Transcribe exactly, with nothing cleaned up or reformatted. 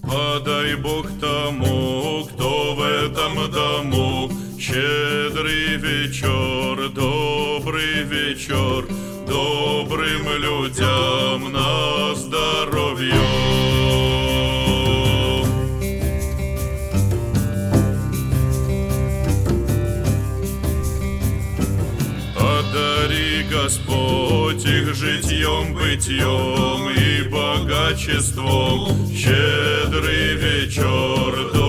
Подай Бог тому, кто в этом дому. Щедрый вечер, добрый вечер, добрым людям на здоровье. Одари, Господь, их житьем, бытьем и богачеством. Щедрый вечер,